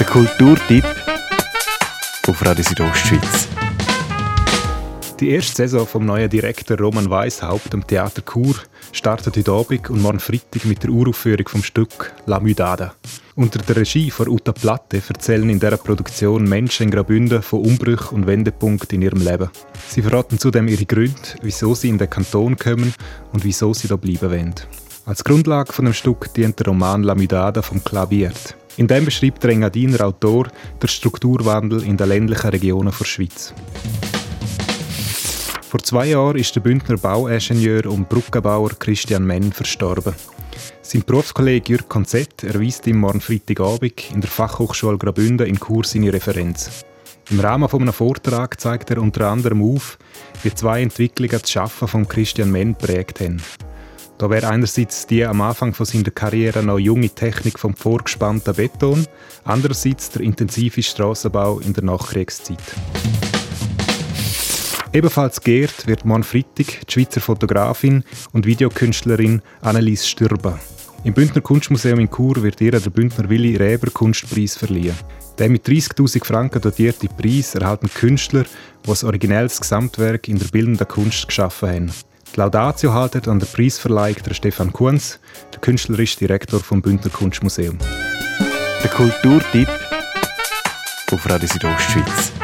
Der Kulturtipp auf Radio Südostschweiz. Die erste Saison vom neuen Direktor Roman Weishaupt am Theater Chur startet heute Abend und morgen Freitag mit der Uraufführung vom Stück «La Müdada». Unter der Regie von Uta Platte erzählen in dieser Produktion Menschen in Graubünden von Umbrüchen und Wendepunkten in ihrem Leben. Sie verraten zudem ihre Gründe, wieso sie in den Kanton kommen und wieso sie hier bleiben wollen. Als Grundlage von dem Stück dient der Roman «La Müdada» von Claviert. In dem beschreibt der Engadiner Autor den Strukturwandel in den ländlichen Regionen der Schweiz. Vor 2 Jahren ist der Bündner Bauingenieur und Brückenbauer Christian Menn verstorben. Sein Berufskollege Jürg Konzett erweist ihm morgen Freitagabend in der Fachhochschule Graubünden in Chur seine Referenz. Im Rahmen eines Vortrags zeigt er unter anderem auf, wie 2 Entwicklungen das Schaffen von Christian Menn geprägt haben. Da wäre einerseits die am Anfang von seiner Karriere noch junge Technik vom vorgespannten Beton, andererseits der intensive Strassenbau in der Nachkriegszeit. Ebenfalls geehrt wird morgen Freitag die Schweizer Fotografin und Videokünstlerin Annelies Stürber. Im Bündner Kunstmuseum in Chur wird ihr der Bündner Willi Räber Kunstpreis verliehen. Der mit 30'000 Franken dotierte Preis erhalten Künstler, die ein originelles Gesamtwerk in der bildenden Kunst geschaffen haben. Die Laudatio haltet an der Preisverleihung der Stefan Kunz, der künstlerische Direktor vom Bündner Kunstmuseum. Der Kulturtipp auf Radio Südostschweiz.